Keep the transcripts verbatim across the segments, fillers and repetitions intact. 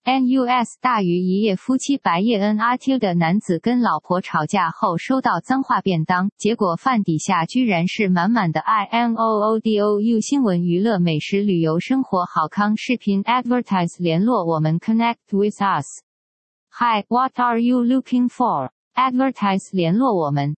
News 大于一夜夫妻白夜恩阿 T 的男子跟老婆吵架后收到脏话便当，结果饭底下居然是满满的爱。moodou 新闻娱乐美食旅游生活好康视频 advertise 联络我们 connect with us。 Hi, what are you looking for? Advertise 联络我们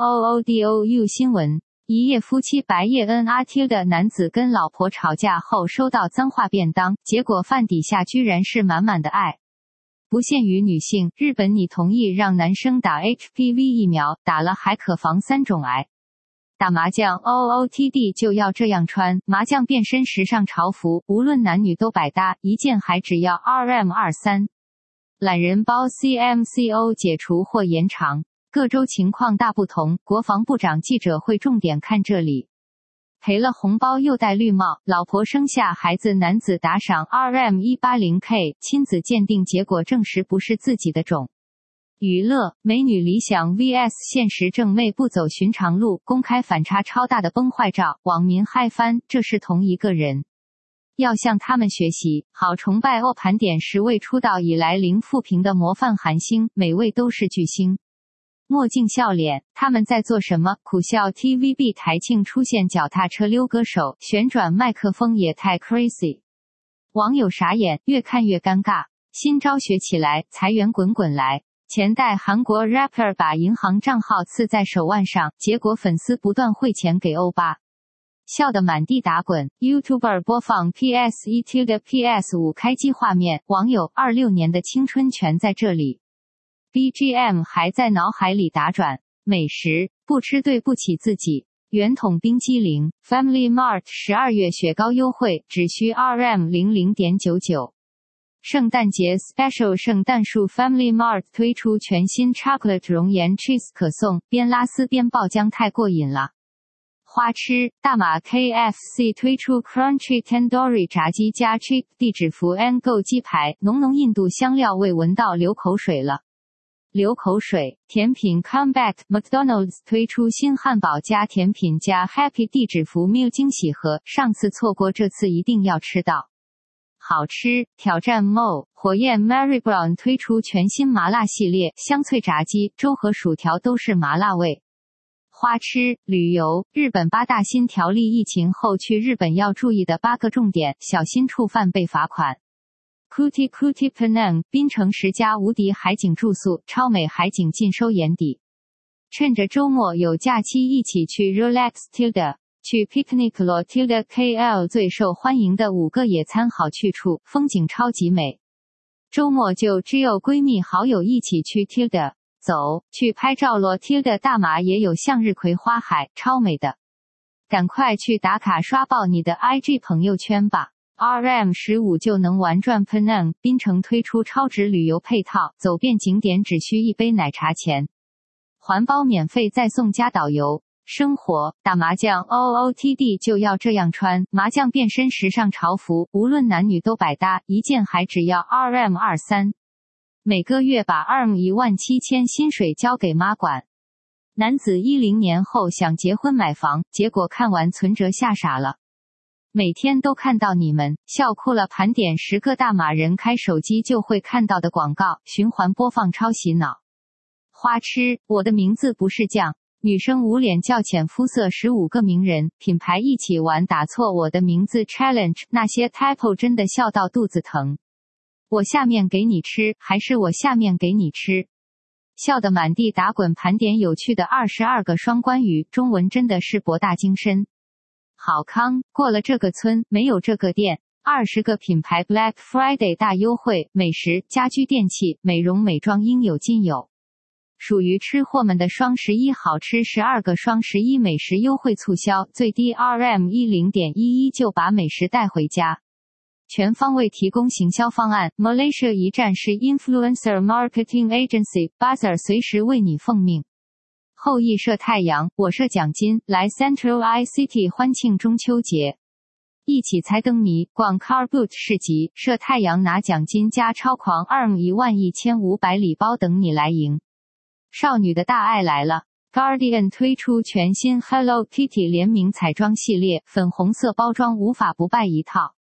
moodou 新闻。一夜夫妻白夜恩阿 T 的男子跟老婆吵架后收到脏话便当，结果饭底下居然是满满的爱。不限于女性，日本拟同意让男生打 H P V 疫苗，打了还可防三种癌。打麻将 O O T D 就要这样穿，麻将变身时尚潮服，无论男女都百搭，一件还只要 R M 二十三。懒人包 C M C O 解除或延长。各州情况大不同，国防部长记者会重点看这里。赔了红包又戴绿帽，老婆生下孩子，男子打赏 R M 一百八十 K， 亲子鉴定结果证实不是自己的种。娱乐，美女理想 V S 现实正妹不走寻常路，公开反差超大的崩坏照，网民嗨翻，这是同一个人。要向他们学习，好崇拜哦！盘点十位出道以来零负评的模范韩星，每位都是巨星。墨镜笑脸，他们在做什么？苦笑 T V B 台庆出现脚踏车溜歌手，旋转麦克风也太 crazy。网友傻眼，越看越尴尬。新招学起来，财源滚滚来。前代韩国 rapper 把银行账号刺在手腕上，结果粉丝不断汇钱给欧巴，笑得满地打滚。YouTuber 播放 P S 一 的 P S 五 开机画面，网友二六年的青春全在这里。B G M 还在脑海里打转。美食，不吃对不起自己。圆筒冰激凌 Family Mart 十二月雪糕优惠，只需 R M 零零点九九。圣诞节 Special 圣诞树 Family Mart 推出全新 Chocolate 熔岩 Cheese 可颂，边拉丝边爆浆太过瘾了。花痴，大马 K F C 推出 Crunchy Tandoori 炸鸡加 Chip 地址符 N Go 鸡排，浓浓印度香料味闻到流口水了。流口水，甜品 Comeback McDonald's 推出新汉堡加甜品加 Happy 地址符 Meal 惊喜盒，上次错过这次一定要吃到。好吃，挑战 M O 火焰 Mary Brown 推出全新麻辣系列，香脆炸鸡、粥和薯条都是麻辣味。花痴，旅游，日本八大新条例疫情后去日本要注意的八个重点，小心触犯被罚款。Kuti Kuti Penang 槟城十家无敌海景住宿，超美海景尽收眼底。趁着周末有假期，一起去 Relax Tilda， 去 Picnic 罗 Tilda K L 最受欢迎的五个野餐好去处，风景超级美。周末就只有闺蜜好友一起去 Tilda 走，去拍照罗 Tilda 大马也有向日葵花海，超美的。赶快去打卡刷爆你的 I G 朋友圈吧。R M 十五 就能玩转 Penang， 槟城推出超值旅游配套，走遍景点只需一杯奶茶钱，环包免费再送加导游。生活，打麻将 O O T D 就要这样穿，麻将变身时尚潮服，无论男女都百搭，一件还只要 R M 二十三。每个月把 R M 一万七千薪水交给妈管。男子一零年后想结婚买房，结果看完存折吓傻了。每天都看到你们，笑哭了。盘点十个大马人开手机就会看到的广告，循环播放超洗脑。花痴，我的名字不是酱。女生无脸较浅肤色十五个名人品牌一起玩打错我的名字 Challenge， 那些 typo 真的笑到肚子疼。我下面给你吃，还是我下面给你吃？笑得满地打滚。盘点有趣的二十二个双关语，中文真的是博大精深。好康，过了这个村，没有这个店。二十个品牌 Black Friday 大优惠，美食、家居电器、美容美妆应有尽有。属于吃货们的双十一好吃，十二个双十一美食优惠促销，最低 R M 一零点一一 就把美食带回家。全方位提供行销方案 ，Malaysia 一站式 Influencer Marketing Agency Buzzer 随时为你奉命。后羿射太阳，我射奖金，来 Central I City 欢庆中秋节，一起猜灯谜，逛 Car Boot 市集，射太阳拿奖金加超狂 R M 一万一千五百礼包等你来赢。少女的大爱来了 ，Guardian 推出全新 Hello Kitty 联名彩妆系列，粉红色包装无法不败一套。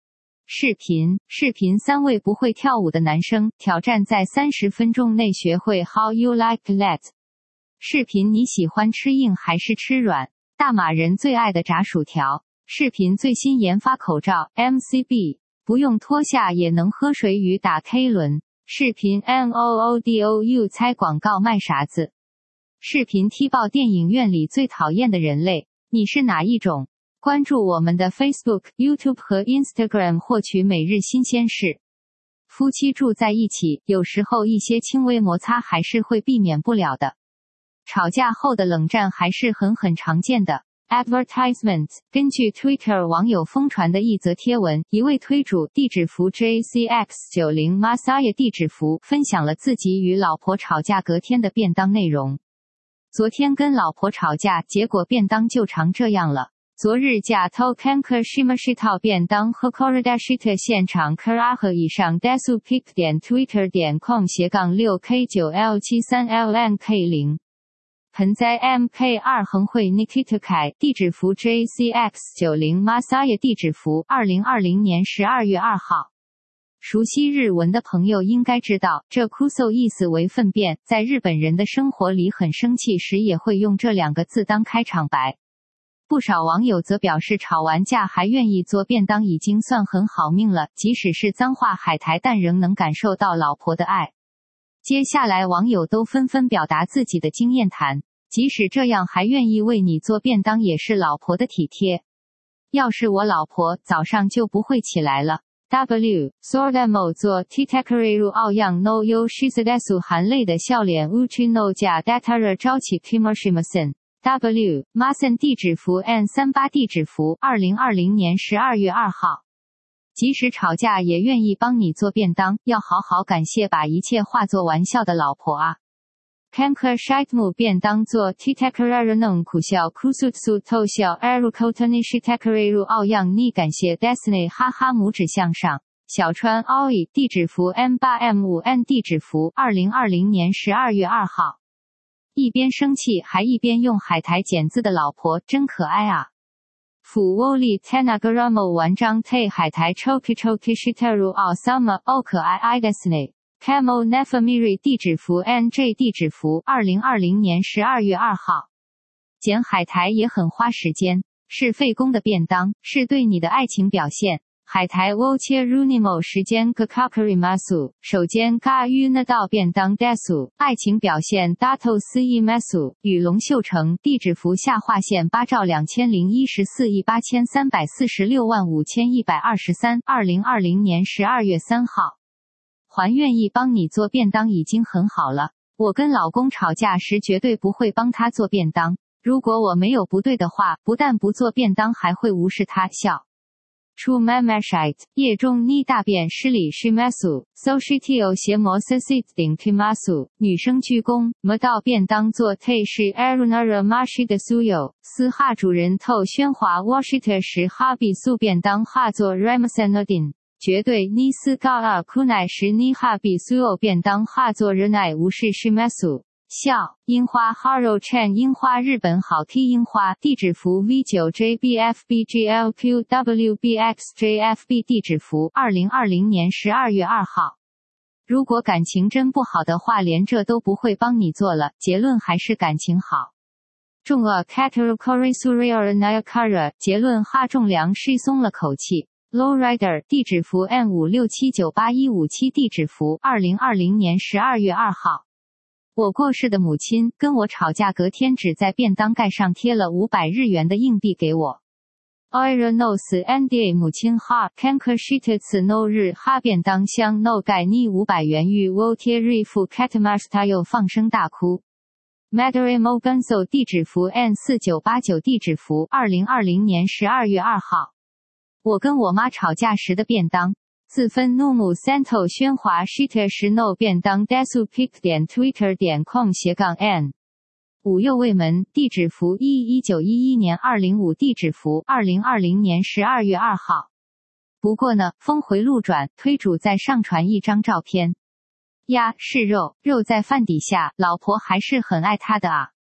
视频视频三位不会跳舞的男生挑战在三十分钟内学会 How you like that。 视频你喜欢吃硬还是吃软？大马人最爱的炸薯条。视频最新研发口罩 M C B， 不用脱下也能喝水与打 K 轮。视频 M O O D O U 猜广告卖啥子？视频踢爆电影院里最讨厌的人类，你是哪一种？关注我们的 Facebook、YouTube 和 Instagram 获取每日新鲜事。夫妻住在一起，有时候一些轻微摩擦还是会避免不了的。吵架后的冷战还是很很常见的。Advertisements。 根据 Twitter 网友疯传的一则贴文，一位推主地址符 J C X 九十 Masaya 地址符分享了自己与老婆吵架隔天的便当内容。昨天跟老婆吵架，结果便当就长这样了。昨日假偷 Kanker Shimashita 便当和 Korodashita 现场 Karaha 以上 Desu Pic 点 Twitter 点 com 斜杠 六 K 九 L 七三 L N K 零。盆栽 M K 二 横会 Nikita 凯地址符 J C X 九十 Masaya 地址符二零二零年十二月二号。熟悉日文的朋友应该知道，这 kuso 意思为粪便，在日本人的生活里很生气时也会用这两个字当开场白。不少网友则表示吵完架还愿意做便当已经算很好命了，即使是脏话海苔但仍能感受到老婆的爱。接下来网友都纷纷表达自己的经验谈，即使这样还愿意为你做便当也是老婆的体贴。要是我老婆早上就不会起来了。W. Sordamo 做 Titakareru 奥样 no Yoshisadesu 含泪的笑脸 Uchi no ja datara 朝起 Kimoshimasen。W. Masen 地址符 N 三十八 地址符二零二零年十二月二号。即使吵架也愿意帮你做便当，要好好感谢把一切化作玩笑的老婆啊。Kanker Shitemu 便当做 Titakareru non 苦笑 Kusutsu 偷笑 Erukotani Shitakareru 奥样逆感谢 Desne 哈哈拇指向上。小川 Oi 地址符 M 八 M 五 N 地址符二零二零年十二月二号。一边生气还一边用海苔剪字的老婆真可爱啊。府 Woli Tanagaramo 完章 Te 海苔 Choki Choki Shitaru Osama 哦可爱爱 Desne。Camo Nefamiri 地址符 N J 地址符二零二零年十二月二号。剪海苔也很花时间，是费工的便当，是对你的爱情表现。海苔 Woche Runimo 时间 Kakakarimasu 手间 Ga Yu 那道便当 Desu 爱情表现 Dato Si Masu 与龙秀成地址符下划线八兆两千零一十四亿八千三百四十六万五千一百二十三二零二零年十二月三号。还愿意帮你做便当已经很好了。我跟老公吵架时绝对不会帮他做便当，如果我没有不对的话，不但不做便当还会无视他笑。True Mamashite 夜中妮大便失礼 Shimasu Soshitio 邪魔 Sesit 顶 Kimasu 女生鞠躬 么道便当做 Te 是 Arunara Mashi 的 Suyo 私哈主人透喧哗 Washita 时哈比素便当哈做 Ramasanodin绝对尼斯高尔库乃时尼哈比苏欧便当哈做人乃无视 Shimasu 笑樱花 Haro Chen 樱花日本好 T 樱花地址符 V 九 J B F B G L Q W B X J F B 地址符二零二零年十二月二号。如果感情真不好的话，连这都不会帮你做了。结论还是感情好。重了 Katarukori Surya Nayakara 结论哈重良是松了口气。Lowrider 地址符 N 五六七九八一五七地址符二零二零年十二月二号。我过世的母亲跟我吵架，隔天只在便当盖上贴了五百日元的硬币给我。Oira nos N D A 母亲哈 Kanker Shitets no 日哈便当箱 no 盖逆五百元玉 wo 贴日付 Katamastayo 放声大哭。Madare Moganso 地址符 N 四九八九地址符二零二零年十二月二号。我跟我妈吵架时的便当。自分 Numu Santo 喧哗 Shita 时 no 便当 Desu Pic 点 Twitter 点 com 斜杠 N 五右卫门地址符一一九一一年二零五地址符二零二零年十二月二号。不过呢，峰回路转，推主再上传一张照片。呀，是肉，肉在饭底下，老婆还是很爱他的啊。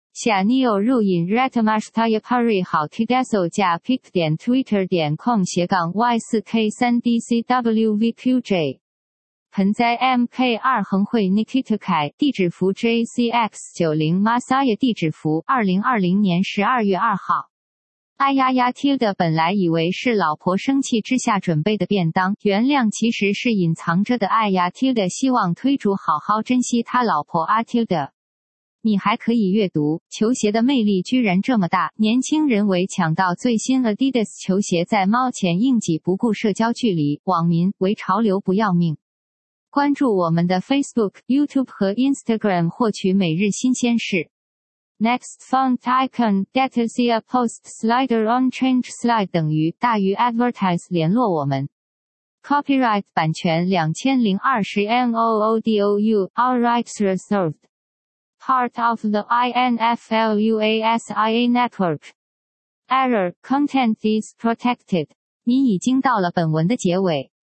下 Neo 入引 Retmashtaya Pari 好 Tideso 加 pic 点 twitter 点 com 斜杠 y 四 k 三 d c w v q j 盆栽 M K 二 横汇 Nikita 凯地址符 J C X 九十 Masaya 地址符二零二零年十二月二号。哎呀呀 Tilda 本来以为是老婆生气之下准备的便当，原谅其实是隐藏着的哎呀 Tilda 希望推主好好珍惜他老婆阿 Tilda。你还可以阅读，球鞋的魅力居然这么大，年轻人为抢到最新 Adidas 球鞋在猫前硬挤不顾社交距离，网民为潮流不要命。关注我们的 Facebook、YouTube 和 Instagram 获取每日新鲜事。Next font icon data see a post slider on change slide 等于大于 advertise 联络我们。Copyright 版权两千二十 N O O D O U All rights reserved. Part of the I N F L U A S I A network. Error content is protected. 你已经到了本文的结尾。